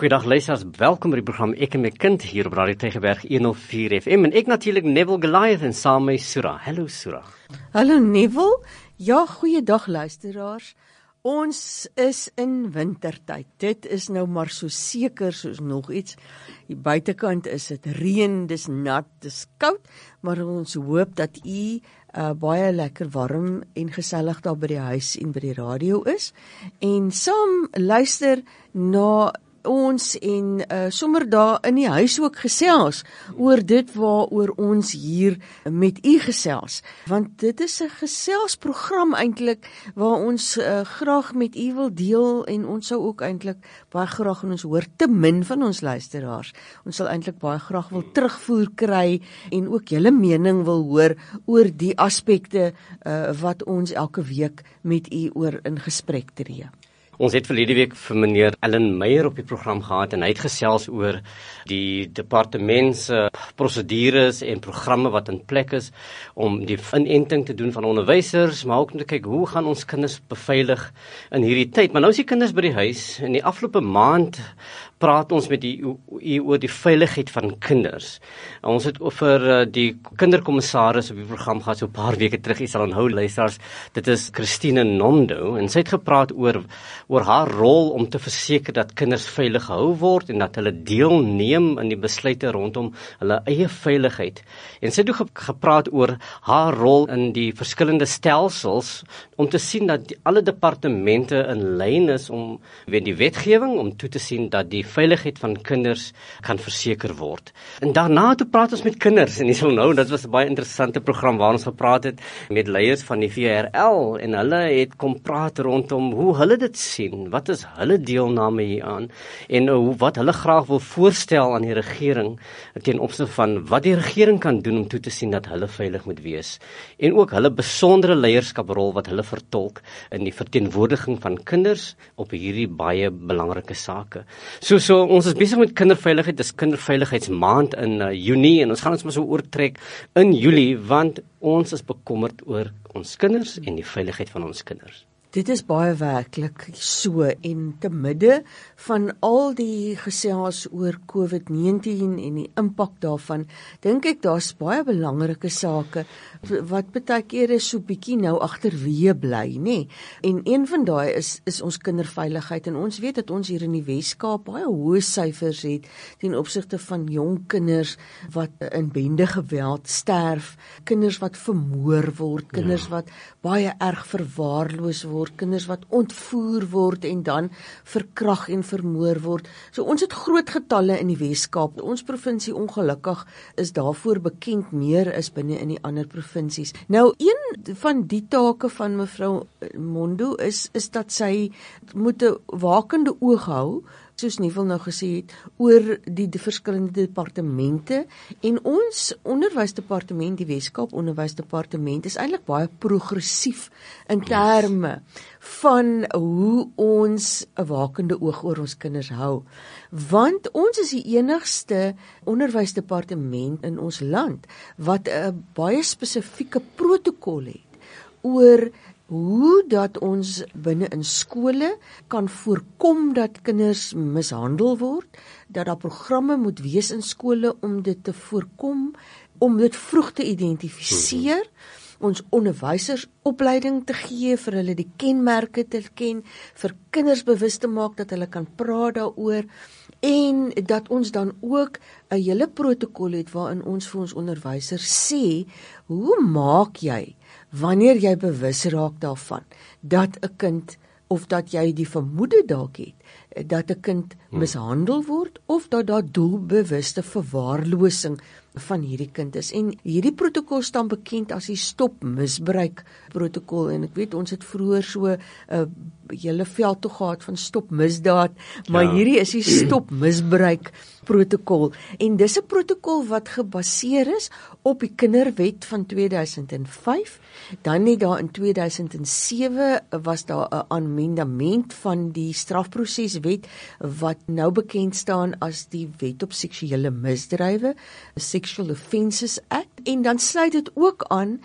Goeiedag luisteraars, welkom by die program Ek en my kind hier op Radio Tygerberg 104 FM en ek natuurlik Neville Goliath en saam met Sura. Hallo Sura. Hallo Neville. Ja, goeiedag luisteraars. Ons is in wintertyd. Dit is nou maar so seker soos nog iets. Die buitekant is dit reën, dis nat, dis koud, maar ons hoop dat u baie lekker warm en gesellig daar by die huis en by die radio is en saam luister na ons en sommer daar in die huis ook gesels oor dit waaroor ons hier met u gesels, want dit is 'n geselsprogram eintlik waar ons graag met u wil deel en ons sou ook eintlik baie graag en ons hoor te min van ons luisteraars. Ons sal eintlik baie graag wil terugvoer kry en ook julle mening wil hoor oor die aspekte wat ons elke week met u oor in gesprek tree. Ons het verlede week vir meneer Allan Meyer op die program gehad en hy het gesels oor die departement se prosedures en programme wat in plek is om die inenting te doen van onderwysers, maar ook om te kyk hoe gaan ons kinders beveilig in hierdie tyd. Maar nou is die kinders by die huis en die afgelope maand praat ons met u oor die veiligheid van kinders. Ons het oor die kinderkommissaris op die program gehad so 'n paar weke terug. Jy sal onthou luisteraars, dit is Christine Nondo en sy het gepraat oor haar rol om te verseker dat kinders veilig gehou word en dat hulle deelneem in die besluite rondom hulle eie veiligheid. En sy het ook gepraat oor haar rol in die verskillende stelsels om te sien dat alle departemente in lyn is om die wetgewing om toe te sien dat die veiligheid van kinders kan verseker word. En daarna toe praat ons met kinders en jy sal nou, dit was 'n baie interessante program waar ons gepraat het met leiers van die VRL en hulle het kom praat rondom hoe hulle dit sien, wat is hulle deelname hieraan en wat hulle graag wil voorstel aan die regering ten opsigte van wat die regering kan doen om toe te sien dat hulle veilig moet wees en ook hulle besondere leierskaprol wat hulle vertolk in die verteenwoordiging van kinders op hierdie baie belangrike sake. So ons is besig met kinderveiligheid, dis kinderveiligheidsmaand in Junie en ons gaan ons maar so oortrek in Julie want ons is bekommerd oor ons kinders en die veiligheid van ons kinders. Dit is baie werklik so en te midde van al die gesels oor COVID-19 en die impak daarvan, dink ek daar's baie belangrike sake wat baie keer so bietjie nou agterweë bly, nê? En een van daai is ons kinderveiligheid en ons weet dat ons hier in die Weskaap baie hoë syfers het ten opsigte van jong kinders wat in bendegeweld sterf, kinders wat vermoor word, kinders wat baie erg verwaarloos word, kinders wat ontvoer word en dan verkrag en vermoor word. So ons het groot getalle in die Weskaap. Ons provinsie ongelukkig is daarvoor bekend meer is binne in die ander provinsies. Nou een van die take van mevrou Mondo is dat sy moet 'n wakende oog hou, soos Neville nou gesê het, oor die verskillende departemente en ons onderwysdepartement, die Weskaap onderwysdepartement is eintlik baie progressief in terme van hoe ons 'n wakende oog oor ons kinders hou. Want ons is die enigste onderwysdepartement in ons land wat 'n baie spesifieke protokol het oor hoe dat ons binne in skole kan voorkom dat kinders mishandel word, dat daar programme moet wees in skole om dit te voorkom, om dit vroeg te identifiseer, ons onderwysers opleiding te gee, vir hulle die kenmerke te ken, vir kinders bewus te maak dat hulle kan praat daaroor, en dat ons dan ook 'n hele protokol het waarin ons vir ons onderwysers sê, hoe maak jy wanneer jy bewus raak daarvan dat 'n kind of dat jy die vermoede dalk het dat 'n kind mishandel word of dat daar doelbewuste verwaarlosing van hierdie kind is. En hierdie protokol staan bekend as die Stop Misbruik protokol en ek weet ons het vroeër so 'n hele veldtog gehad van stop misdaad, maar hierdie is die Stop Misbruik protokol en dis 'n protokol wat gebaseer is op die Kinderwet van 2005. Dan het daar in 2007 was daar 'n amendement van die strafproseswet wat nou bekend staan as die Wet op Seksuele Misdrywe, Sexual Offences Act. En dan sluit dit ook aan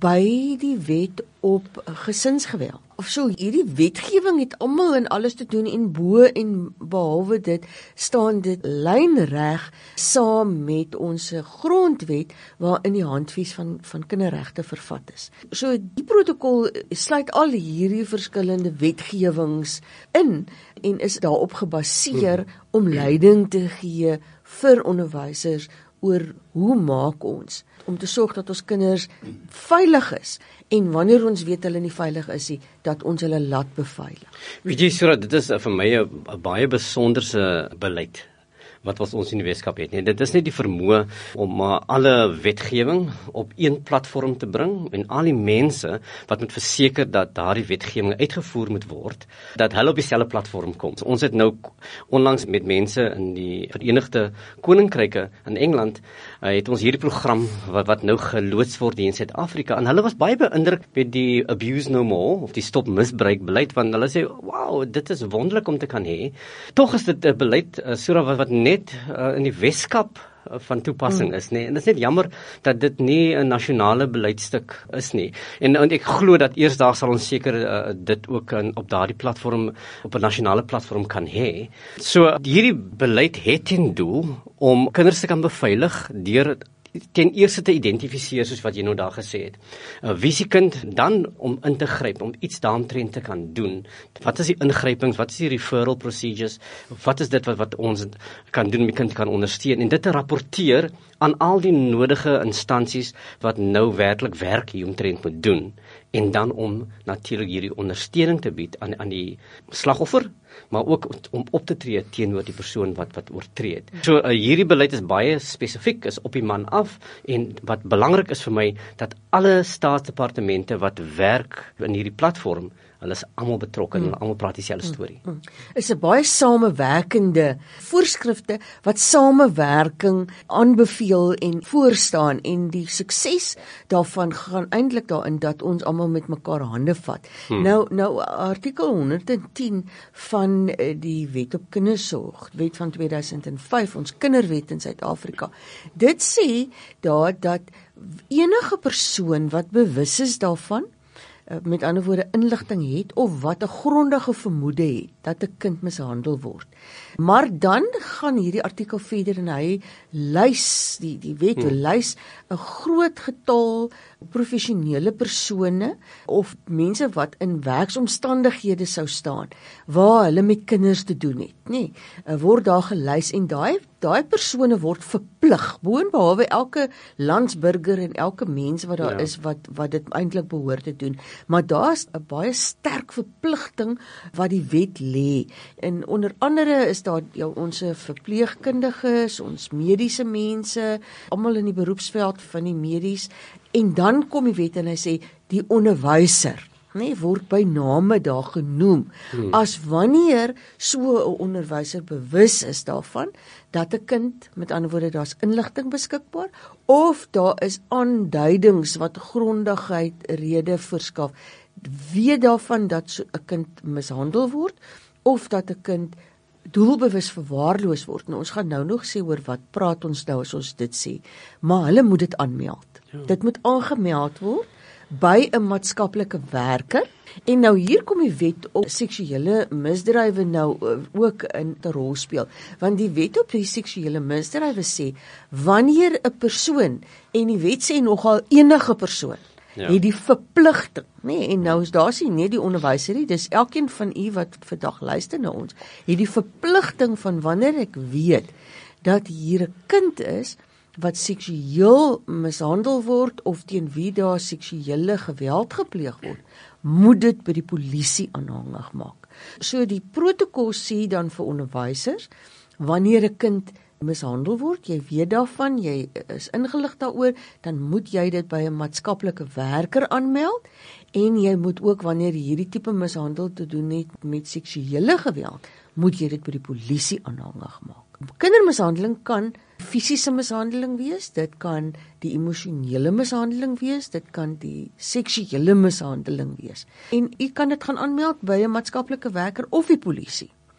by die wet op gesinsgeweld. Of so, hierdie wetgewing het almal en alles te doen en bo en behalwe dit staan dit lynreg saam met ons grondwet waarin die handves van kinderregte vervat is. So die protokol sluit al hierdie verskillende wetgewings in en is daarop gebaseer om leiding te gee vir onderwysers oor hoe maak ons om te sorg dat ons kinders veilig is en wanneer ons weet hulle nie veilig is nie, dat ons hulle laat beveilig. Weet jy, Sura, dit is vir my 'n baie besonderse beleid wat ons in die Weskaap het. Nee, dit is net die vermoë om alle wetgewing op een platform te bring en al die mense wat moet verseker dat daardie wetgewing uitgevoer moet word, dat hulle op dieselfde platform kom. So, ons het nou onlangs met mense in die Verenigde Koninkryke in Engeland, het ons hierdie program wat nou geloods word hier in Suid-Afrika, en hulle was baie beïndruk met die Abuse No More, of die Stop Misbruik beleid, want hulle sê, wow, dit is wonderlik om te kan hê. Tog is dit 'n beleid, Sura, wat net in die Weskaap van toepassing is, nee. En dit is net jammer dat dit nie 'n nasionale beleidstuk is nie. En ek glo dat eersdaags sal ons seker dit ook op daardie platform, op 'n nasionale platform kan hê. So hierdie beleid het ten doel om kinders te kan beveilig deur ten eerste te identifiseer, soos wat jy nou daar gesê het. Wie is die kind, dan om in te gryp, om iets daaromtrent te kan doen. Wat is die ingrypings, wat is die referral procedures, wat is dit wat ons kan doen om die kind kan ondersteun, en dit te rapporteer aan al die nodige instansies wat nou werklik werk hieromtrent moet doen, en dan om natuurlik hierdie ondersteuning te bied aan die slagoffer, maar ook om op te tree teenoor die persoon wat oortree het. So hierdie beleid is baie spesifiek, is op die man af, en wat belangrik is vir my, dat alle staatsdepartemente wat werk in hierdie platform, hulle is almal betrokke en hulle almal praat dieselfde storie. Is 'n baie samewerkende voorskrifte wat samewerking aanbeveel en voorstaan, en die sukses daarvan gaan eintlik daarin dat ons almal met mekaar hande vat. Nou artikel 110 van die Wet op Kindersorg, wet van 2005, ons kinderwet in Suid-Afrika. Dit sê daar dat enige persoon wat bewus is daarvan, met ander woorde inligting het of wat 'n grondige vermoede het dat 'n kind mishandel word. Maar dan gaan hierdie artikel verder en hy lys, die wet lys 'n groot getal professionele persone of mense wat in werksomstandighede sou staan waar hulle met kinders te doen het, nê. Word daar gelys en daai persone word verplig, boonbehalwe elke landsburger en elke mens wat daar is wat dit eintlik behoort te doen. Maar daar's 'n baie sterk verpligting wat die wet lê. En onder andere is daar ons verpleegkundiges, ons mediese mense, almal in die beroepsveld van die medies, en dan kom die wet en hy sê die onderwyser, nee, word by name daar genoem, as wanneer so 'n onderwyser bewus is daarvan, dat 'n kind, met ander woorde, daar's inligting beskikbaar, of daar is aanduidings wat grondigheid rede verskaf, weet daarvan dat so 'n kind mishandel word, of dat 'n kind doelbewus verwaarloos word. Nou, ons gaan nou nog sê oor wat praat ons nou as ons dit sê, maar hulle moet dit aanmeld. Dit moet aangemeld word by 'n maatskaplike werker. En nou hier kom die wet op seksuele misdrywe nou ook in 'n rol speel, want die wet op die seksuele misdrywe sê wanneer 'n persoon, en die wet sê nogal enige persoon, het die verpligting, nee, en nou is daar sien nie die onderwyser nie, dis elkeen van u wat vandag luister na ons, het die verpligting van wanneer ek weet dat hier 'n kind is wat seksueel mishandel word of teen wie daar seksuele geweld gepleeg word, moet dit by die polisie aanhangig maak. So die protokol sê dan vir onderwysers, wanneer 'n kind mishandel word, jy weet daarvan, jy is ingelig daaroor, dan moet jy dit by 'n maatskaplike werker aanmeld, en jy moet ook, wanneer hierdie tipe mishandel te doen het met seksuele geweld, moet jy dit by die polisie aanhangig maak. Kindermishandeling kan fisiese mishandeling wees, dit kan die emosionele mishandeling wees, dit kan die seksuele mishandeling wees. En u kan dit gaan aanmeld by 'n maatskaplike werker of die polisie.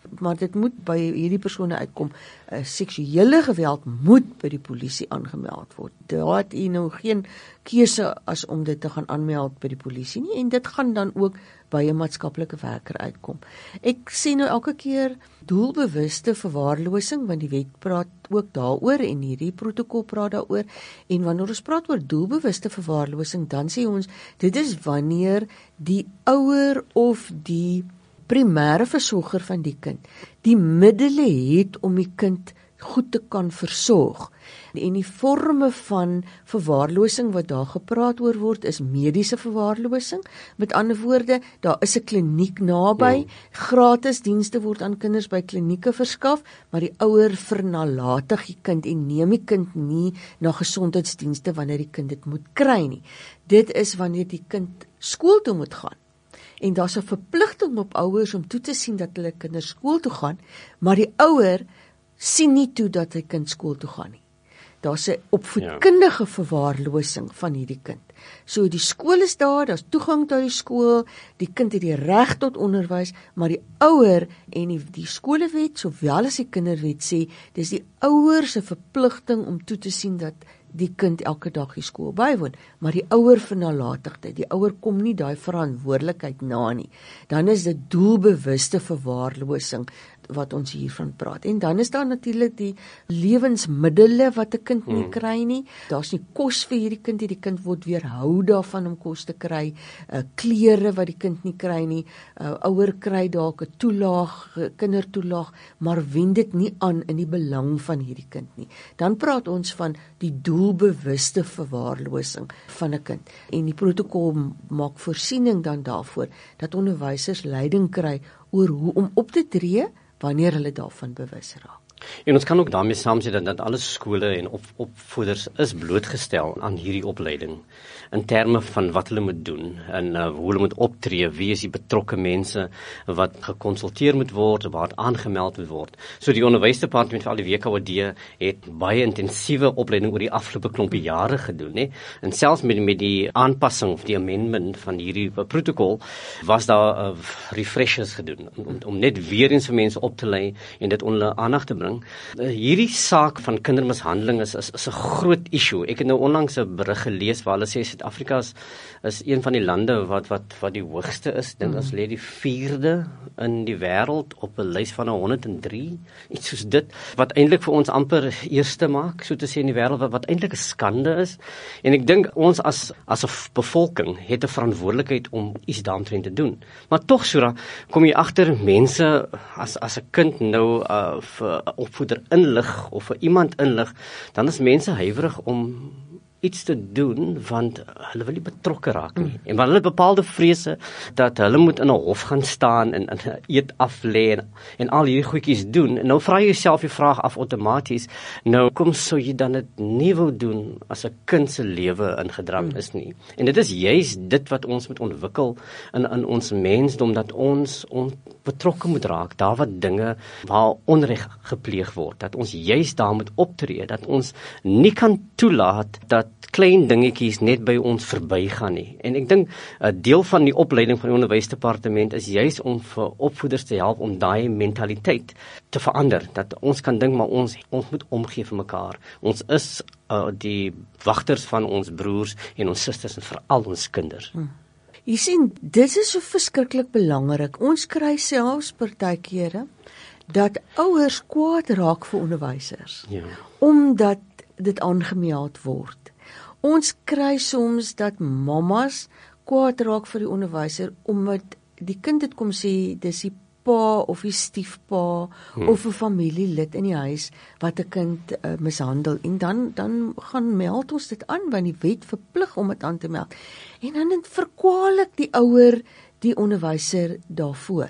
maar dit moet by hierdie persone uitkom. Seksuele geweld moet by die polisie aangemeld word. Daar het jy nou geen keuse as om dit te gaan aanmeld by die polisie nie, en dit gaan dan ook by 'n maatskaplike werker uitkom. Ek sê nou elke keer doelbewuste verwaarlosing, want die wet praat ook daaroor en hierdie protokol praat daaroor, en wanneer ons praat oor doelbewuste verwaarlosing, dan sê ons, dit is wanneer die ouer of die primêre versorger van die kind die middele het om die kind goed te kan versorg. En die forme van verwaarlosing wat daar gepraat oor word, is mediese verwaarlosing. Met ander woorde, daar is 'n kliniek naby, gratis dienste word aan kinders by klinieke verskaf, maar die ouer vernalatig die kind en neem die kind nie na gesondheidsdienste wanneer die kind dit moet kry nie. Dit is wanneer die kind skool toe moet gaan. En daar's 'n verpligting op ouers om toe te sien dat hulle kinders skool toe gaan, maar die ouer sien nie toe dat hy kind skool toe gaan nie. Daar's 'n opvoedkundige verwaarlosing van hierdie kind. So die skool is daar's toegang tot die skool, die kind het die reg tot onderwys, maar die ouer en die skolewet sowel as die kinderwet sê, dis die ouer se verpligting om toe te sien dat die kind elke dag die skool bywoon, maar die ouer vernalatigheid, die ouer kom nie daai verantwoordelikheid na nie. Dan is dit doelbewuste verwaarlosing wat ons hiervan praat. En dan is daar natuurlik die lewensmiddele wat 'n kind nie kry nie. Daar's nie kos vir hierdie kind nie, die kind word weerhou daarvan om kos te kry, klere wat die kind nie kry nie, ouer kry dalk 'n toelaag, kindertoelaag, maar wend dit nie aan in die belang van hierdie kind nie. Dan praat ons van die doelbewuste verwaarlosing van 'n kind. En die protokol maak voorsiening dan daarvoor dat onderwysers leiding kry oor hoe om op te tree wanneer hulle daarvan bewus raak. En ons kan ook daarmee saamstem dat alle skole en opvoeders is blootgestel aan hierdie opleiding in terme van wat hulle moet doen en hoe hulle moet optree, wie is die betrokke mense wat gekonsulteer moet word, waar het aangemeld moet word. So die onderwysdepartement vir al die WKOD het baie intensiewe opleiding oor die afgelope klompie jare gedoen, né? En selfs met die aanpassing of die amendment van hierdie protokol was daar refreshers gedoen om net weer eens vir mense op te lei en dit onder aandag te bring. Hierdie saak van kindermishandeling is 'n groot issue. Ek het nou onlangs 'n berig gelees waar hulle sê Suid-Afrika is een van die lande wat die hoogste is. Dink ons lê die 4de in die wêreld op 'n lys van 103, iets soos dit, wat eintlik vir ons amper eerste maak, so te sê in die wêreld, wat eintlik 'n skande is. En ek dink ons as 'n bevolking het 'n verantwoordelikheid om iets daaromtrent te doen. Maar tog, Shura, kom jy agter mense as 'n kind nou vir opvoeder inlig of vir iemand inlig, dan is mense huiwerig om iets te doen, want hulle wil nie betrokke raak nie. En want hulle het bepaalde vrese dat hulle moet in 'n hof gaan staan en eet aflê en al hierdie goedjies doen. En nou vra jy jouself die vraag af outomaties, nou kom sou jy dan dit nie wou doen as 'n kind se lewe in gedrang is nie. En dit is juis dit wat ons moet ontwikkel in ons mensdom, dat ons betrokke moet raak, daar wat dinge waar onreg gepleeg word, dat ons juis daar moet optree, dat ons nie kan toelaat dat klein dingetjies net by ons verbygaan nie. En ek dink 'n deel van die opleiding van die onderwysdepartement is juis om vir opvoeders te help om daai mentaliteit te verander, dat ons kan dink maar ons moet omgee vir mekaar. Ons is die wagters van ons broers en ons susters en veral ons kinders. Jy sien, dit is so verskriklik belangrik. Ons kry selfs partykeere dat ouers kwaad raak vir onderwysers, omdat dit aangemeld word. Ons kry soms dat mammas kwaad raak vir die onderwyser, omdat die kind het kom sê, dis die pa of die stiefpa of 'n familielid in die huis wat 'n kind mishandel, en dan gaan meld ons dit aan, want die wet verplig om dit aan te meld. En dan verkwalik die ouer die onderwyser daarvoor.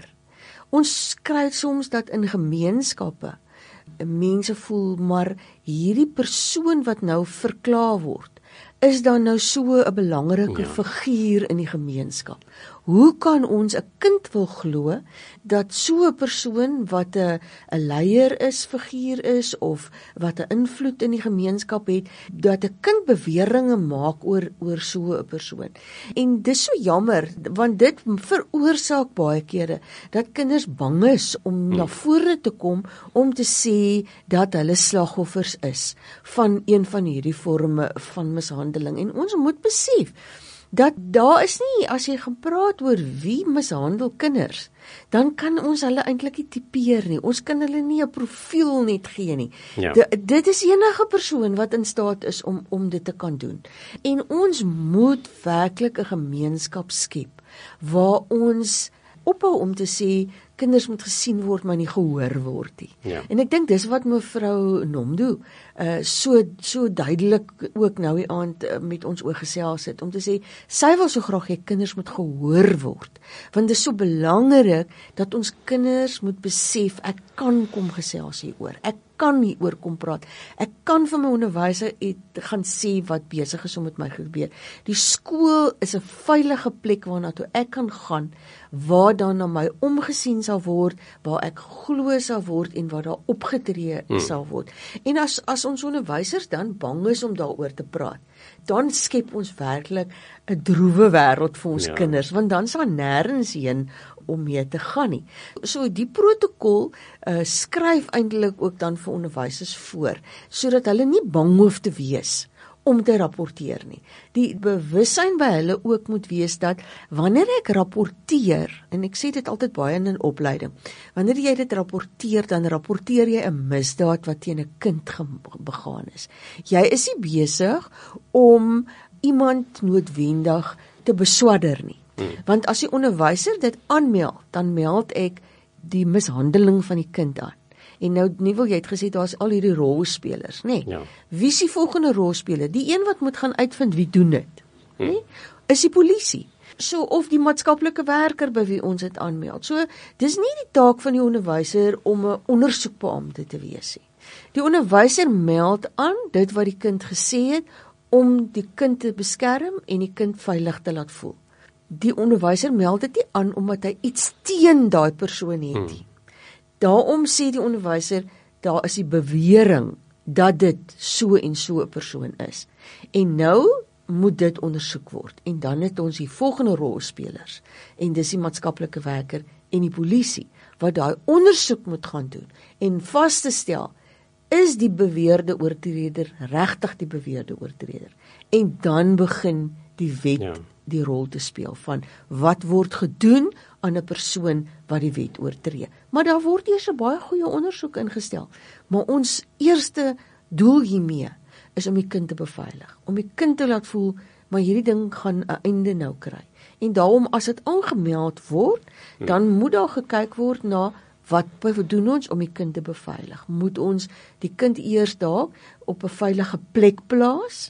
Ons kry soms dat in gemeenskappe mense voel, maar hierdie persoon wat nou verkla word, is dan nou so 'n belangrike figuur in die gemeenskap. hoe kan ons 'n kind wil glo dat so 'n persoon wat 'n leier is, figuur is of wat 'n invloed in die gemeenskap het, dat 'n kind beweringe maak oor so 'n persoon. En dis so jammer, want dit veroorsaak baie kere dat kinders bang is om na vore te kom om te sê dat hulle slagoffers is van een van hierdie forme van mishandeling. En ons moet besef dat daar is nie, as jy gaan praat oor wie mishandel kinders, dan kan ons hulle eintlik nie tipeer nie. Ons kan hulle nie 'n profiel net gee nie. Ja. Dit is enige persoon wat in staat is om dit te kan doen. En ons moet werklik 'n gemeenskap skep waar ons ophou om te sê kinders moet gesien word maar nie gehoor word nie. Ja. En ek dink dis wat mevrou Nomdo so duidelik ook nou die aand met ons oor gesels het, om te sê sy wil so graag hê kinders moet gehoor word, want dit is so belangrik dat ons kinders moet besef ek kan kom gesels hieroor, ek kan hieroor kom praat, ek kan vir my onderwyser gaan sê wat besig is om met my gebeur. Die skool is 'n veilige plek waarna toe ek kan gaan, waar dan na my omgesien sal word, waar ek glo sal word en waar daar opgetree sal word. En as ons onderwysers dan bang is om daaroor te praat, dan skep ons werklik 'n droewe wêreld vir ons kinders, want dan sal nêrens heen om mee te gaan nie. So die protokol skryf eintlik ook dan vir onderwysers voor, sodat hulle nie bang hoef te wees om te rapporteer nie. Die bewussyn by hulle ook moet wees dat wanneer ek rapporteer, en ek sê dit altyd baie in 'n opleiding, wanneer jy dit rapporteer, dan rapporteer jy 'n misdaad wat teen 'n kind begaan is. Jy is nie besig om iemand noodwendig te beswadder nie. Want as die onderwyser dit aanmeld, dan meld ek die mishandeling van die kind aan. En nou nie wil jy het gesê daar's al hierdie rolspelers, nê? Ja. Wie is die volgende rolspeler? Die een wat moet gaan uitvind wie doen dit, nê? Is die polisie. So of die maatskaplike werker by wie ons dit aanmeld. So dis nie die taak van die onderwyser om 'n ondersoekbeampte te wees nie. Die onderwyser meld aan dit wat die kind gesê het om die kind te beskerm en die kind veilig te laat voel. Die onderwyser meld dit nie aan omdat hy iets teen daai persoon het nie. Daarom sê die onderwyser, daar is die bewering dat dit so en so 'n persoon is. En nou moet dit ondersoek word. En dan het ons die volgende rolspelers. En dis die maatskaplike werker en die polisie, wat daai ondersoek moet gaan doen. En vas te stel, is die beweerde oortreder regtig die beweerde oortreder? En dan begin die wet die rol te speel van wat word gedoen aan 'n persoon wat die wet oortree. Maar daar word eers 'n baie goeie ondersoek ingestel. Maar ons eerste doel hiermee is om die kind te beveilig, om die kind te laat voel, maar hierdie ding gaan 'n einde nou kry. En daarom as dit aangemeld word, dan moet daar gekyk word na wat doen ons om die kind te beveilig. Moet ons die kind eers daar op 'n veilige plek plaas,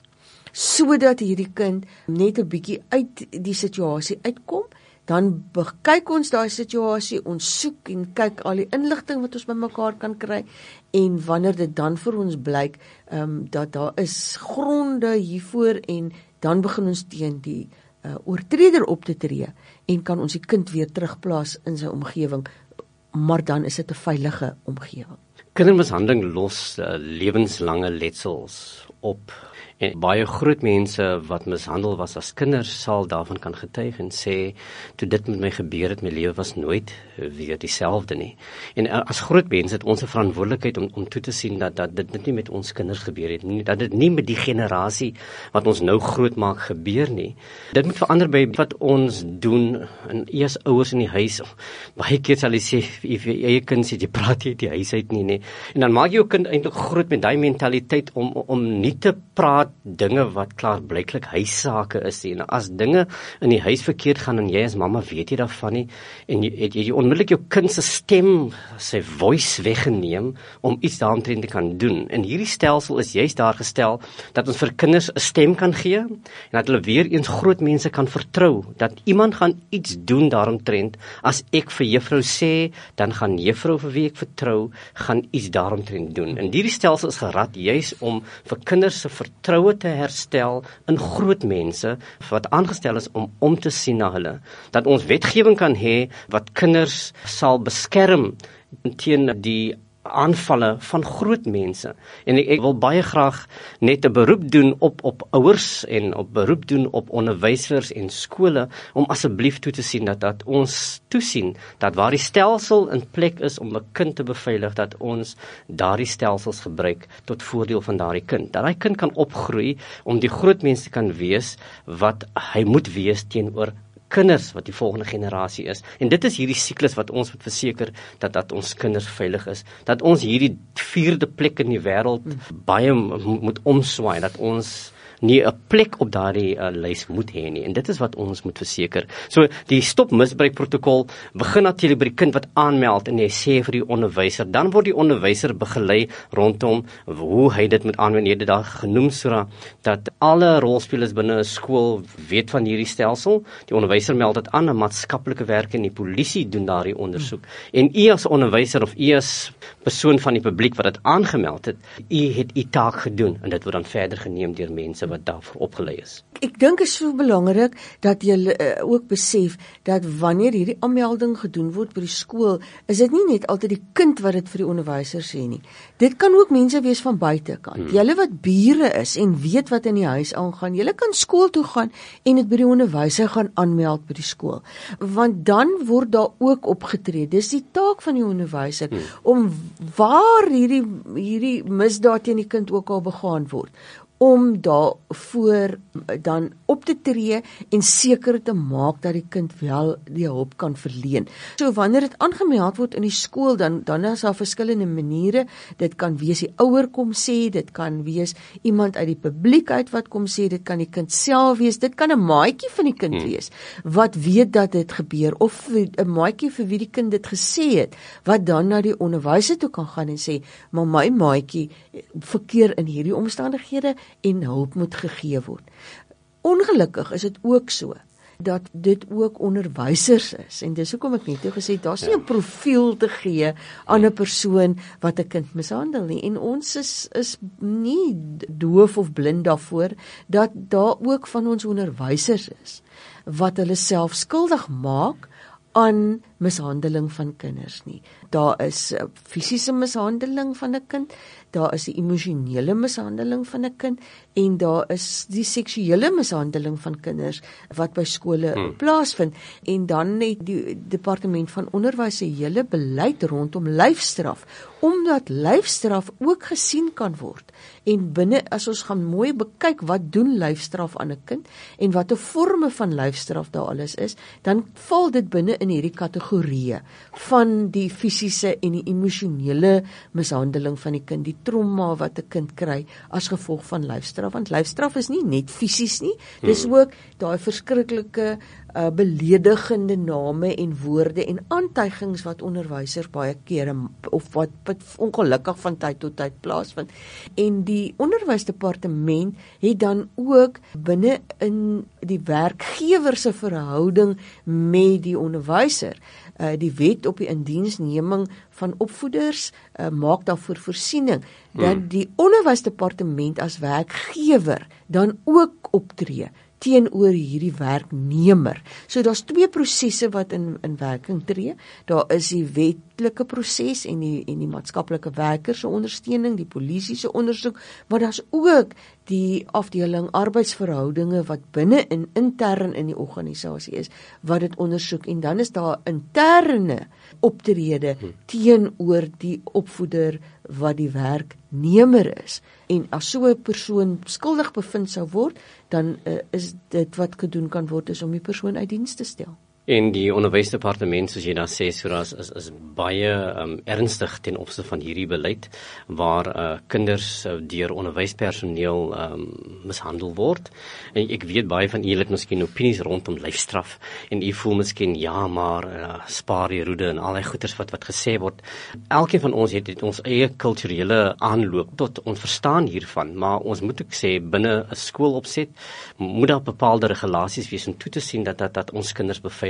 sodat hierdie kind net 'n bietjie uit die situasie uitkom, dan kyk ons daai situasie, ons soek en kyk al die inligting wat ons bymekaar kan kry, en wanneer dit dan vir ons blyk dat daar is gronde hiervoor, en dan begin ons teen die oortreder op te tree, en kan ons die kind weer terugplaas in sy omgewing, maar dan is dit 'n veilige omgewing. Kindermishandeling los lewenslange letsels op. En baie groot mense wat mishandel was as kinders sal daarvan kan getuig en sê, toe dit met my gebeur het, my lewe was nooit weer dieselfde nie. En as groot mense het ons 'n verantwoordelikheid om toe te sien dat dit nie met ons kinders gebeur het nie, dat dit nie met die generasie wat ons nou groot maak gebeur nie. Dit moet verander by wat ons doen, en eers ouers in die huis. Baie keer sal jy sê, vir jou eie kind sê, jy praat nie die huis uit nie. En dan maak jou kind eintlik groot met daai mentaliteit om nie te praat dinge wat klaarblyklik huissake is, en as dinge in die huis verkeerd gaan en jy as mamma weet jy daarvan nie, en jy onmiddellik jou kind se stem, sy voice weggeneem om iets daaromtrent te kan doen. En hierdie stelsel is juist daar gestel dat ons vir kinders 'n stem kan gee, en dat hulle weer eens groot mense kan vertrou, dat iemand gaan iets doen daaromtrent. As ek vir juffrou sê, dan gaan juffrou vir wie ek vertrou, gaan iets daaromtrent doen. En hierdie stelsel is gerad juist om vir kinders kinders se vertroue te herstel in groot mense wat aangestel is om te sien na hulle. Dat ons wetgewing kan hê wat kinders sal beskerm teen die aanvalle van groot mense. En ek wil baie graag net 'n beroep doen op ouers en op beroep doen op onderwysers en skole om asseblief toe te sien dat ons toesien dat waar die stelsel in plek is om 'n kind te beveilig, dat ons daardie stelsels gebruik tot voordeel van daardie kind. Dat daai kind kan opgroei om die groot mense kan wees wat hy moet wees teenoor kinders wat die volgende generasie is. En dit is hierdie siklus wat ons moet verseker dat ons kinders veilig is. Dat ons hierdie 4de plek in die wêreld baie moet omswaai, dat ons nie 'n plek op daardie lys moet hê nie. En dit is wat ons moet verseker. So die stop misbruik protokol begin natuurlik by die kind wat aanmeld en hy sê vir die onderwyser, dan word die onderwyser begelei rondom hoe hy dit moet aanwend. Jy het dit daar genoem, Sura, dat alle rolspelers binne 'n skool weet van hierdie stelsel. Die onderwyser meld dit aan, 'n maatskaplike werker en die polisie doen daardie ondersoek. En u as onderwyser of u as persoon van die publiek wat dit aangemeld het, u het u taak gedoen en dit word dan verder geneem deur mense wat daarvoor opgelei is. Ek dink is so belangrik dat jy ook besef dat wanneer hierdie aanmelding gedoen word by die skool, is dit nie net altyd die kind wat dit vir die onderwyser sê nie. Dit kan ook mense wees van buitekant. Julle wat bure is en weet wat in die huis aangaan, julle kan skool toe gaan en dit by die onderwyser gaan aanmeld by die skool. Want dan word daar ook opgetree. Dis die taak van die onderwyser om waar hierdie misdaad teen die kind ook al begaan word, om daarvoor dan op te tree en seker te maak dat die kind wel die hulp kan verleen. So wanneer dit aangemeld word in die skool, dan is daar verskillende maniere. Dit kan wees die ouer kom sê, dit kan wees iemand uit die publiek uit wat kom sê, dit kan die kind self wees, dit kan 'n maatjie van die kind wees wat weet dat dit gebeur, of 'n maatjie vir wie die kind dit gesê het, wat dan na die onderwyser toe kan gaan en sê, maar my maatjie verkeer in hierdie omstandighede en hulp moet gegee word. Ongelukkig is dit ook so dat dit ook onderwysers is, en dis hoekom ek net gesê, daar's nie 'n profiel te gee aan 'n persoon wat 'n kind mishandel nie, en ons is nie doof of blind daarvoor, dat daar ook van ons onderwysers is, wat hulle self skuldig maak aan mishandeling van kinders nie. Daar is fisiese mishandeling van 'n kind, daar is die emosionele mishandeling van 'n kind, en daar is die seksuele mishandeling van kinders wat by skole plaasvind. En dan het die departement van onderwys se hele beleid rondom lyfstraf, omdat lyfstraf ook gesien kan word. En binne, as ons gaan mooi bekyk wat doen lyfstraf aan 'n kind en watter forme van lyfstraf daar alles is, dan val dit binne in hierdie kategorieë van die fisiese en die emosionele mishandeling van die kind, die trauma wat 'n kind kry as gevolg van lyfstraf. Want lyfstraf is nie net fisies nie, dis ook daai verskriklike beledigende name en woorde en aantuigings wat onderwysers baie kere, of wat ongelukkig van tyd tot tyd plaasvind. En die onderwysdepartement het dan ook binne in die werkgewer se verhouding met die onderwyser, die wet op die indiensneming van opvoeders maak daarvoor voorsiening dat die onderwysdepartement as werkgewer dan ook optree teenoor hierdie werknemer. So daar's twee prosesse wat in werking tree. Daar is die wetlike proses en die maatskaplike werker se ondersteuning, die polisie se ondersoek, maar daar's ook die afdeling arbeidsverhoudinge wat binne intern in die organisasie is, wat dit ondersoek, en dan is daar interne optrede teenoor die opvoeder wat die werknemer is. En as so 'n persoon skuldig bevind sou word, dan is dit wat gedoen kan word is om die persoon uit diens te stel. En die onderwysdepartement, soos jy daar sê, Suras, is baie ernstig ten opsigte van hierdie beleid, waar kinders deur onderwyspersoneel mishandel word. En ek weet baie van julle het miskien opinies rondom lyfstraf, en u voel miskien, ja, maar spaar die roede en al die goeters wat gesê word. Elkeen van ons het ons eie kulturele aanloop tot ons verstaan hiervan, maar ons moet ook sê, binne 'n skoolopset moet daar bepaalde regulasies wees om toe te sien dat ons kinders beveilig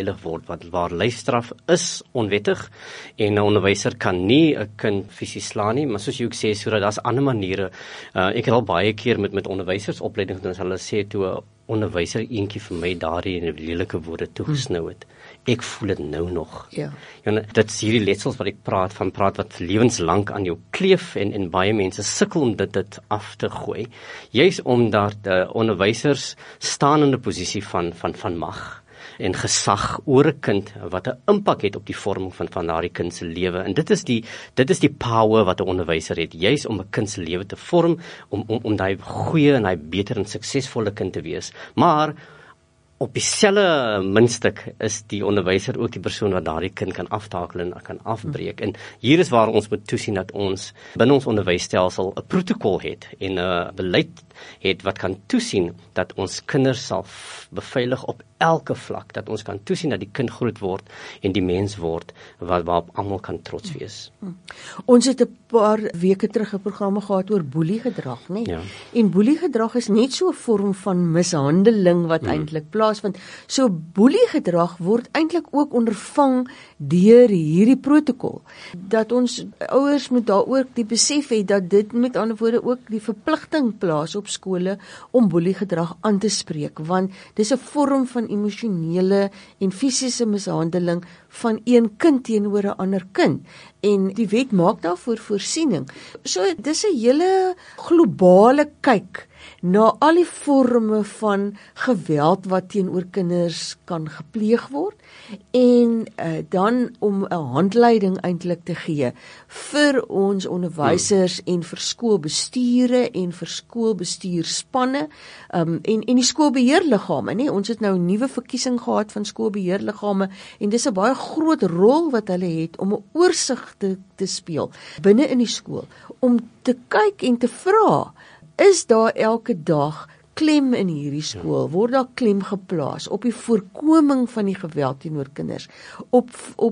beveilig word, waar lyfstraf is onwettig en 'n onderwyser kan nie 'n kind fisies slaan nie, maar soos jy ook sê, sodat daar's ander maniere. Ek het al baie keer met onderwysersopleiding gedoen, as hulle sê toe 'n onderwyser eentjie vir my daardie lelike woorde toegesnou het. Ek voel dit nou nog. Ja. Dit is hierdie letsels wat ek praat wat lewenslank aan jou kleef en baie mense sukkel om dit af te gooi. Juis omdat onderwysers staan in 'n posisie van mag en gesag oor 'n kind wat 'n impak het op die vorming van daardie kind se lewe. En dit is die power wat 'n onderwyser het, juis om 'n kind se lewe te vorm, om daai goeie en daai beter en suksesvolle kind te wees. Maar op dieselfde muntstuk is die onderwyser ook die persoon wat daardie kind kan aftakel en kan afbreek. En hier is waar ons moet toesien dat ons binne ons onderwysstelsel 'n protokol het en 'n beleid het wat kan toesien dat ons kinders sal beveilig op elke vlak, dat ons kan toesien dat die kind groot word en die mens word waarop almal kan trots wees. Ons het 'n paar weke terug 'n program gehad oor boeliegedrag, né? Ja. En boeliegedrag is net so 'n vorm van mishandeling wat eintlik plaasvind. So boeliegedrag word eintlik ook ondervang deur hierdie protokol. Dat ons ouers moet daaroor die besef hê dat dit met ander woorde ook die verpligting plaas op skole om boeliegedrag aan te spreek, want dis 'n vorm van emosionele en fisiese mishandeling van een kind teenoor 'n ander kind. En die wet maak daarvoor voorsiening. So dis 'n hele globale kyk na al die forme van geweld wat teenoor kinders kan gepleeg word en dan om 'n handleiding eintlik te gee vir ons onderwysers en vir skoolbesture en vir skoolbestuurspanne en die skoolbeheerliggame, nee, ons het nou 'n nuwe verkiesing gehad van skoolbeheerliggame en dis 'n baie groot rol wat hulle het om 'n oorsig te speel binne in die skool, om te kyk en te vra, is daar elke dag klem in hierdie skool, word daar klem geplaas op die voorkoming van die geweld teenoor kinders, op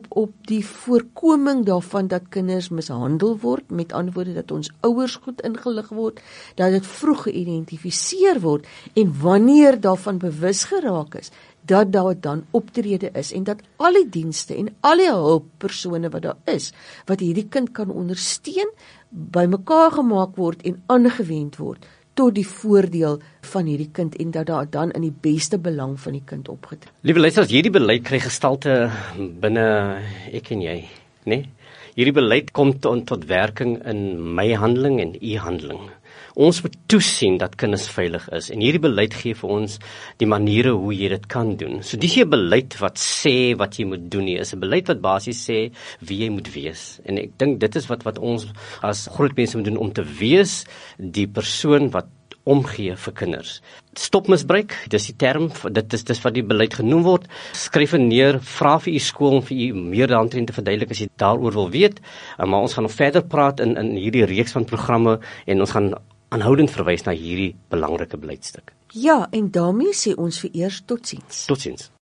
die voorkoming daarvan dat kinders mishandel word, met ander woorde dat ons ouers goed ingelig word, dat dit vroeg geïdentifiseer word en wanneer daarvan bewus geraak is, dat daar dan optrede is en dat al die dienste en al die hulppersone wat daar is, wat hierdie kind kan ondersteun, bymekaar gemaak word en aangewend word tot die voordeel van hierdie kind en dat daar dan in die beste belang van die kind opgetree. Liewe luisteraars, hierdie beleid kry gestalte binne ek en jy, né? Hierdie beleid kom tot werking in my handeling en u handeling. Ons moet toesien dat kinders veilig is en hierdie beleid gee vir ons die maniere hoe jy dit kan doen. So dis 'n beleid wat sê wat jy moet doen nie, is 'n beleid wat basies sê wie jy moet wees. En ek dink dit is wat ons as groot mense moet doen om te wees die persoon wat omgee vir kinders. Stop misbruik, dis die term, dit is wat die beleid genoem word. Skryf neer, vra vir u skool om vir u meer daarin te verduidelik as jy daaroor wil weet. Maar ons gaan nog verder praat in hierdie reeks van programme en ons gaan aanhoudend verwys na hierdie belangrike beleidstuk. Ja, en daarmee sê ons vir eers totsiens. Totsiens.